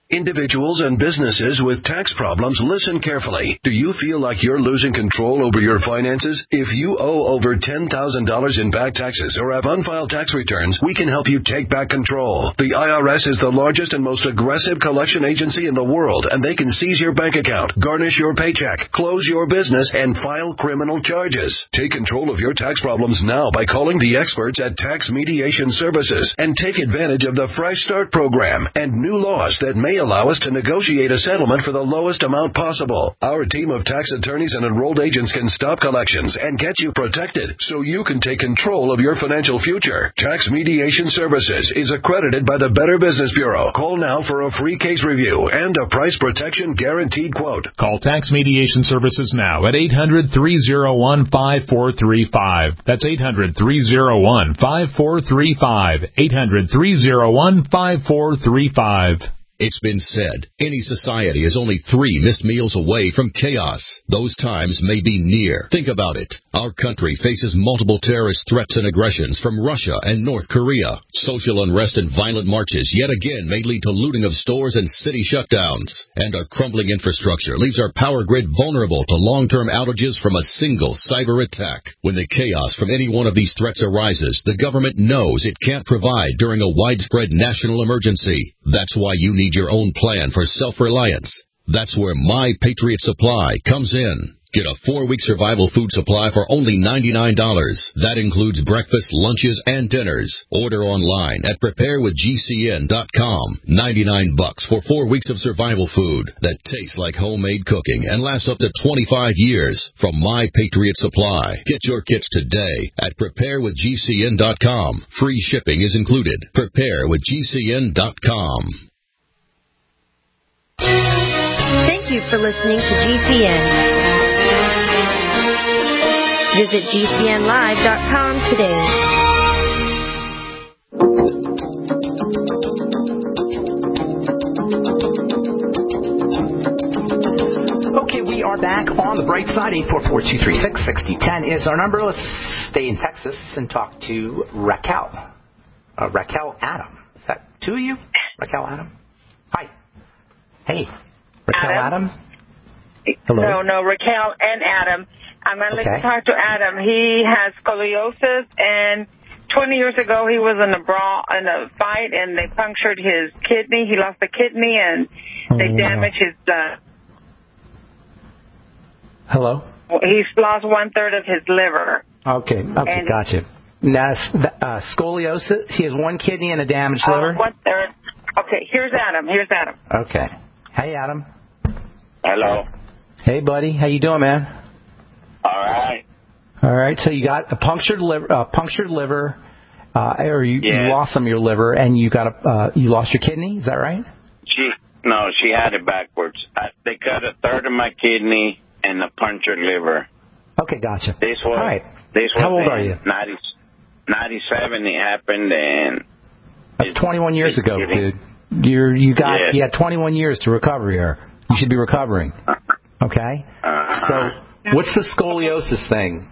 Individuals and businesses with tax problems, listen carefully. Do you feel like you're losing control over your finances? If you owe over ten thousand dollars in back taxes or have unfiled tax returns, we can help you take back control. The I R S is the largest and most aggressive collection agency in the world, and they can seize your bank account, garnish your paycheck, close your business, and file criminal charges. Take control of your tax problems now by calling the experts at Tax Mediation Services and take advantage of the Fresh Start program and new laws that may allow us to negotiate a settlement for the lowest amount possible. Our team of tax attorneys and enrolled agents can stop collections and get you protected so you can take control of your financial future. Tax Mediation Services is accredited by the Better Business Bureau. Call now for a free case review and a price protection guaranteed quote. Call Tax Mediation Services now at eight hundred, three oh one, five four three five. That's eight hundred, three oh one, five four three five. eight hundred, three oh one, five four three five. It's been said, any society is only three missed meals away from chaos. Those times may be near. Think about it. Our country faces multiple terrorist threats and aggressions from Russia and North Korea. Social unrest and violent marches yet again may lead to looting of stores and city shutdowns. And our crumbling infrastructure leaves our power grid vulnerable to long-term outages from a single cyber attack. When the chaos from any one of these threats arises, the government knows it can't provide during a widespread national emergency. That's why you need your own plan for self-reliance. That's where My Patriot Supply comes in. Get a four-week survival food supply for only ninety-nine dollars. That includes breakfast, lunches, and dinners. Order online at prepare with G C N dot com. ninety-nine bucks for four weeks of survival food that tastes like homemade cooking and lasts up to twenty-five years from My Patriot Supply. Get your kits today at prepare with G C N dot com. Free shipping is included. prepare with G C N dot com. Thank you for listening to G C N. Visit G C N live dot com today. Okay, we are back on the bright side. eight four four, two three six, six zero one zero is our number. Let's stay in Texas and talk to Raquel. Uh, Raquel Adam. Is that two of you? Raquel Adam? Hi. Hey, Raquel Adam? Adam? Hello? No, no, Raquel and Adam. I'm going to okay. let you talk to Adam. He has scoliosis, and twenty years ago he was in a brawl, in a fight, and they punctured his kidney. He lost a kidney, and they oh, damaged wow. his... Uh, Hello? He's lost one-third of his liver. Okay, okay, and, gotcha. Now, uh, scoliosis, he has one kidney and a damaged uh, liver? One-third. Okay, here's Adam. Here's Adam. Okay. Hey, Adam. Hello. Hey, buddy. How you doing, man? All right. All right. So you got a punctured liver, uh, punctured liver, uh, or you, yes. you lost some of your liver, and you got a, uh, you lost your kidney. Is that right? She no, she had it backwards. I, they cut a third of my kidney and a punctured liver. Okay, gotcha. This was All right. This was How old are you? ninety, ninety-seven. It happened, and that's twenty-one years ago, dude. You're you got yes. you had twenty-one years to recover here. You should be recovering. Okay? Uh-huh. So, what's the scoliosis thing?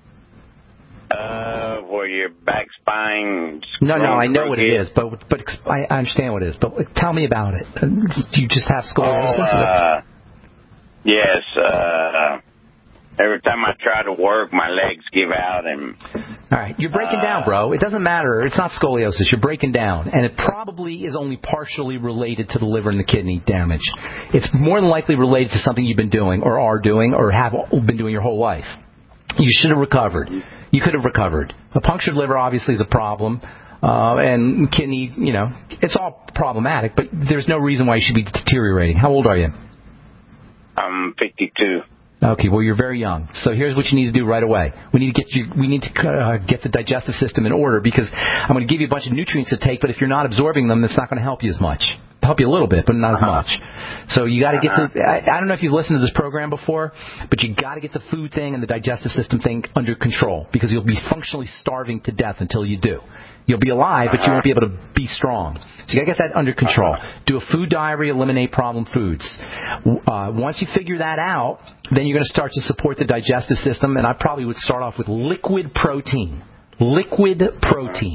Uh, where your back spine... No, no, I know what it is, but but I understand what it is. But tell me about it. Do you just have scoliosis? Oh, uh, yes. Uh, every time I try to work, my legs give out and... All right, you're breaking uh, down, bro. It doesn't matter. It's not scoliosis. You're breaking down. And it probably is only partially related to the liver and the kidney damage. It's more than likely related to something you've been doing or are doing or have been doing your whole life. You should have recovered. You could have recovered. A punctured liver obviously is a problem. Uh, and kidney, you know, it's all problematic, but there's no reason why you should be deteriorating. How old are you? I'm fifty-two. Okay, well, you're very young. So here's what you need to do right away. We need to get you. We need to uh, get the digestive system in order because I'm going to give you a bunch of nutrients to take, but if you're not absorbing them, it's not going to help you as much. It'll help you a little bit, but not as much. So you got to get to. I, I don't know if you've listened to this program before, but you got to get the food thing and the digestive system thing under control because you'll be functionally starving to death until you do. You'll be alive, but you won't be able to be strong. So you got to get that under control. Do a food diary, eliminate problem foods. Uh, once you figure that out, then you're going to start to support the digestive system, and I probably would start off with liquid protein. Liquid protein.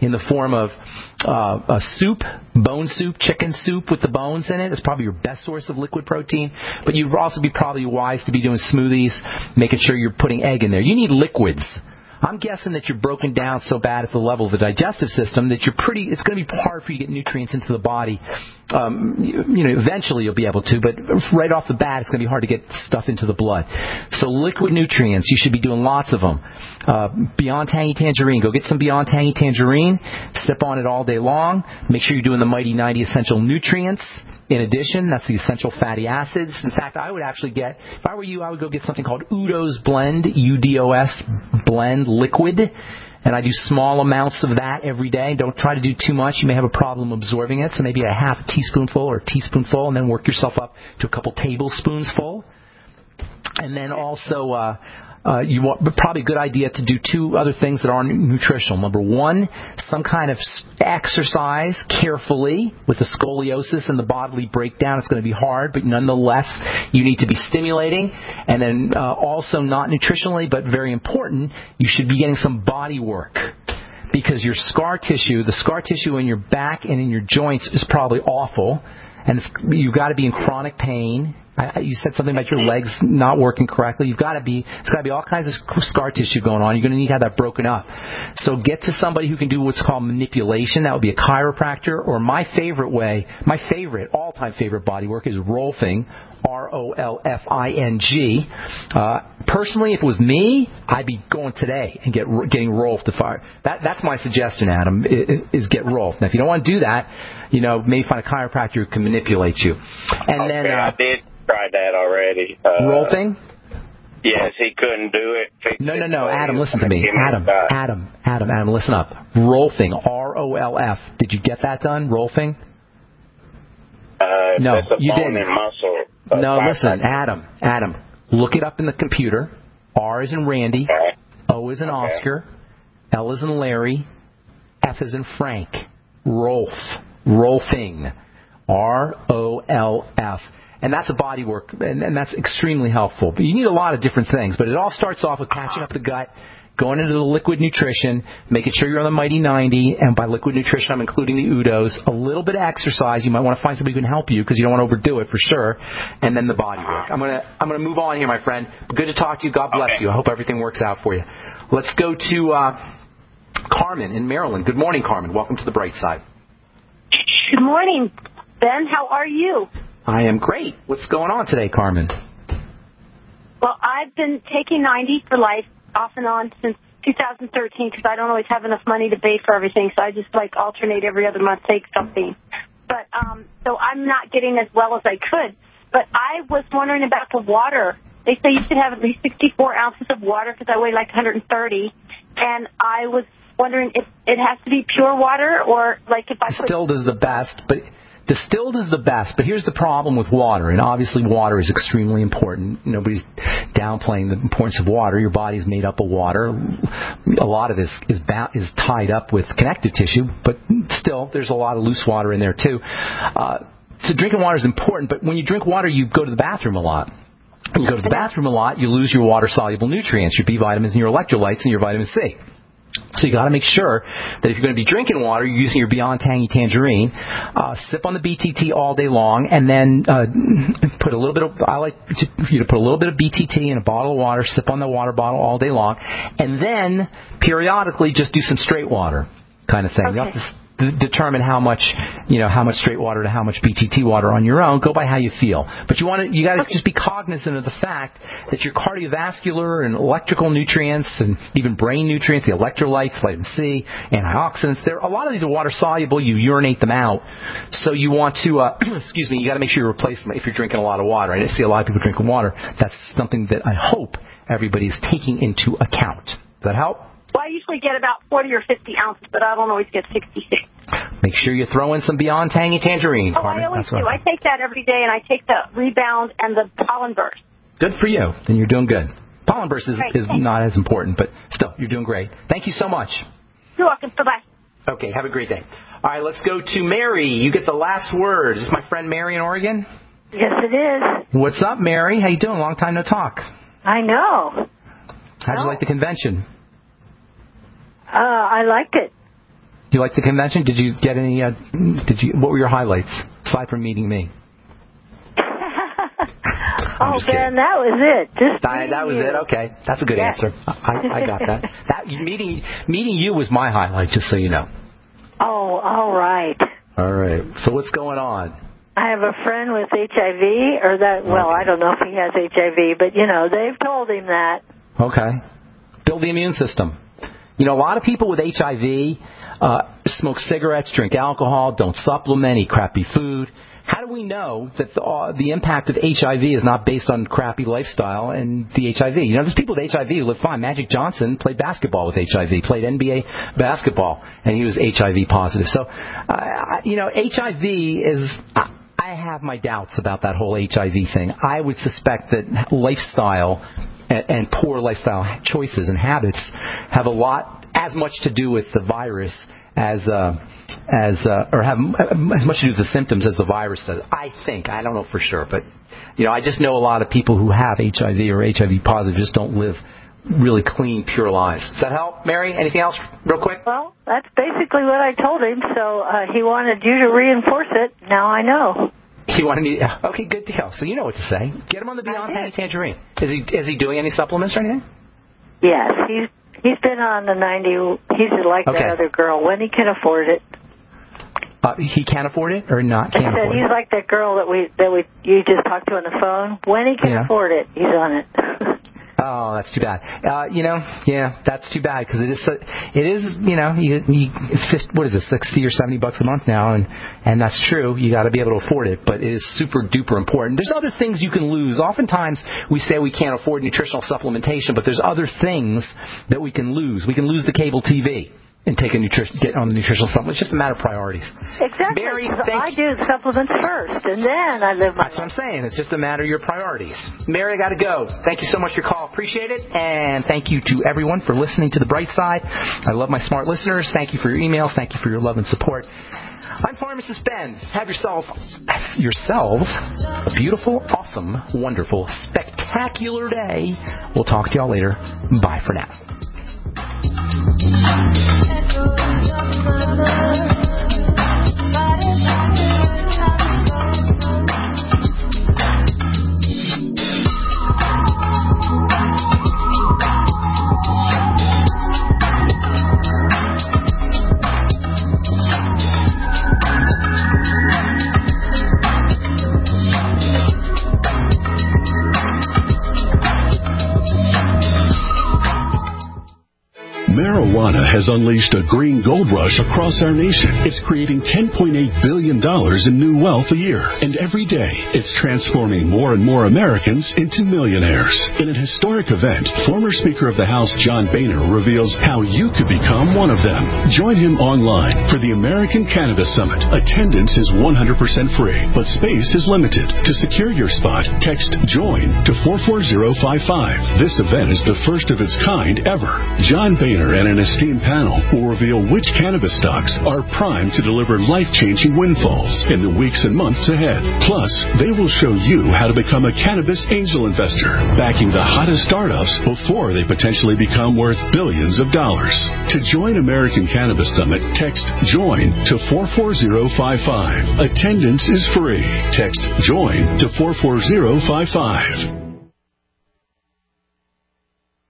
in the form of uh, a soup, bone soup, chicken soup with the bones in it. It's probably your best source of liquid protein. But you'd also be probably wise to be doing smoothies, making sure you're putting egg in there. You need liquids. I'm guessing that you're broken down so bad at the level of the digestive system that you're pretty. It's going to be hard for you to get nutrients into the body. Um, you, you know, eventually you'll be able to, but right off the bat, it's going to be hard to get stuff into the blood. So liquid nutrients, you should be doing lots of them. Uh, Beyond Tangy Tangerine, go get some Beyond Tangy Tangerine. Sip on it all day long. Make sure you're doing the Mighty ninety Essential Nutrients. In addition, that's the essential fatty acids. In fact, I would actually get, if I were you, I would go get something called Udo's Blend, U D O S Blend Liquid. And I do small amounts of that every day. Don't try to do too much. You may have a problem absorbing it. So maybe a half a teaspoonful or a teaspoonful, and then work yourself up to a couple tablespoons full. And then also, uh, Uh, you want, but probably a good idea to do two other things that are nutritional. Number one, some kind of exercise carefully. With the scoliosis and the bodily breakdown, it's going to be hard, but nonetheless, you need to be stimulating. And then uh, also not nutritionally, but very important, you should be getting some body work. Because your scar tissue, the scar tissue in your back and in your joints is probably awful. And it's, you've got to be in chronic pain. I, you said something about your legs not working correctly. You've got to be, it's got to be all kinds of scar tissue going on. You're going to need to have that broken up. So get to somebody who can do what's called manipulation. That would be a chiropractor. Or my favorite way, my favorite, all-time favorite body work is Rolfing, R O L F I N G. Uh, personally, if it was me, I'd be going today and get getting Rolfed to fire. That, that's my suggestion, Adam, is, is get Rolfed. Now, if you don't want to do that, you know, maybe find a chiropractor who can manipulate you. And okay, then uh, I did try that already. Uh, Rolfing? Yes, he couldn't do it. No, no, no, Adam, listen to me. Adam, Adam, Adam, Adam, listen up. Rolfing, R O L F. Did you get that done, Rolfing? Uh, no, that's a you bone didn't. and muscle. No, listen, Adam, Adam, look it up in the computer. R is in Randy, okay. O is in okay. Oscar, L is in Larry, F is in Frank. Rolf, Rolfing, R O L F. And that's a body work, and, and that's extremely helpful. But you need a lot of different things. But it all starts off with patching up the gut, going into the liquid nutrition, making sure you're on the Mighty ninety, and by liquid nutrition I'm including the Udos, a little bit of exercise. You might want to find somebody who can help you because you don't want to overdo it for sure, and then the body work. I'm gonna I'm gonna move on here, my friend. Good to talk to you. God bless okay. you. I hope everything works out for you. Let's go to uh, Carmen in Maryland. Good morning, Carmen. Welcome to the bright side. Good morning, Ben. How are you? I am great. What's going on today, Carmen? Well, I've been taking ninety for life off and on since two thousand thirteen because I don't always have enough money to pay for everything, so I just like alternate every other month, take something. But um, so I'm not getting as well as I could. But I was wondering about the water. They say you should have at least sixty-four ounces of water because I weigh like one hundred thirty, and I was wondering if it has to be pure water or like if I put distilled is the best, but. Distilled is the best, but here's the problem with water, and obviously water is extremely important. Nobody's downplaying the importance of water. Your body's made up of water. A lot of this is is tied up with connective tissue, but still, there's a lot of loose water in there too. Uh, so drinking water is important, but when you drink water, you go to the bathroom a lot. When you go to the bathroom a lot, you lose your water-soluble nutrients, your B vitamins and your electrolytes and your vitamin C. So you got to make sure that if you're going to be drinking water, you're using your Beyond Tangy Tangerine. Uh, sip on the B T T all day long, and then uh, put a little bit of. I like you to put a little bit of B T T in a bottle of water. Sip on the water bottle all day long, and then periodically just do some straight water, kind of thing. Okay. You have to determine how much, you know, how much straight water to how much B T T water on your own. Go by how you feel. But you want to, you got to okay. just be cognizant of the fact that your cardiovascular and electrical nutrients and even brain nutrients, the electrolytes, vitamin C, antioxidants, there a lot of these are water soluble. You urinate them out. So you want to, uh, excuse me, you got to make sure you replace them if you're drinking a lot of water. I see a lot of people drinking water. That's something that I hope everybody is taking into account. Does that help? Well, I usually get about forty or fifty ounces, but I don't always get sixty-six. Make sure you throw in some Beyond Tangy Tangerine, Oh, Carmen. I always That's do. I take that every day, and I take the Rebound and the Pollen Burst. Good for you. Then you're doing good. Pollen Burst is, Great, is not as important, but still, you're doing great. Thank you so much. You're welcome. Bye-bye. Okay, have a great day. All right, let's go to Mary. You get the last word. Is this my friend Mary in Oregon? Yes, it is. What's up, Mary? How you doing? Long time no talk. I know. How'd you like the convention? Uh, I liked it. You like the convention? Did you get any? Uh, did you? What were your highlights aside from meeting me? Oh, Ben, that was it. Just I, that was you. it. Okay, that's a good yeah. answer. I, I got that. That meeting meeting you was my highlight, just so you know. Oh, all right. All right. So what's going on? I have a friend with H I V, or that. Well, okay. I don't know if he has H I V, but you know they've told him that. Okay. Build the immune system. You know, a lot of people with H I V uh, smoke cigarettes, drink alcohol, don't supplement, eat crappy food. How do we know that the, uh, the impact of H I V is not based on crappy lifestyle and the H I V? You know, there's people with H I V who live fine. Magic Johnson played basketball with H I V, played N B A basketball, and he was H I V positive. So, uh, you know, H I V is... Uh, I have my doubts about that whole H I V thing. I would suspect that lifestyle and, and poor lifestyle choices and habits have a lot, as much to do with the virus as... Uh, as uh, or have as much to do with the symptoms as the virus does. I think. I don't know for sure, but you know, I just know a lot of people who have H I V or H I V positive just don't live really clean, pure lives. Does that help, Mary? Anything else, real quick? Well, that's basically what I told him. So uh, he wanted you to reinforce it. Now I know. He wanted me. Okay, good deal. So you know what to say. Get him on the Beyond Tangy Tangerine. Is he is he doing any supplements or anything? Yes, he's he's been on the ninety. He's like okay. that other girl when he can afford it. Uh, he can't afford it or not? Can't I said afford he's it? like that girl that we that we you just talked to on the phone. When he can yeah. afford it, he's on it. Oh, that's too bad. Uh, you know, yeah, that's too bad because it is. So, it is. You know, you, you, it's fifty, what is it, sixty or seventy bucks a month now, and and that's true. You got to be able to afford it, but it is super duper important. There's other things you can lose. Oftentimes we say we can't afford nutritional supplementation, but there's other things that we can lose. We can lose the cable T V. And take a nutrition, get on the nutritional supplement. It's just a matter of priorities. Exactly. Mary, I do the supplements first, and then I live my That's life. What I'm saying. It's just a matter of your priorities. Mary, I got to go. Thank you so much for your call. Appreciate it. And thank you to everyone for listening to The Bright Side. I love my smart listeners. Thank you for your emails. Thank you for your love and support. I'm Pharmacist Ben. Have yourself, yourselves a beautiful, awesome, wonderful, spectacular day. We'll talk to y'all later. Bye for now. Marijuana has unleashed a green gold rush across our nation. It's creating ten point eight billion dollars in new wealth a year. And every day, it's transforming more and more Americans into millionaires. In an historic event, former Speaker of the House John Boehner reveals how you could become one of them. Join him online for the American Cannabis Summit. Attendance is one hundred percent free, but space is limited. To secure your spot, text JOIN to four four zero five five. This event is the first of its kind ever. John Boehner and an esteemed panel will reveal which cannabis stocks are primed to deliver life-changing windfalls in the weeks and months ahead. Plus, they will show you how to become a cannabis angel investor, backing the hottest startups before they potentially become worth billions of dollars. To join American Cannabis Summit, text JOIN to four four zero five five. Attendance is free. Text JOIN to four four zero five five.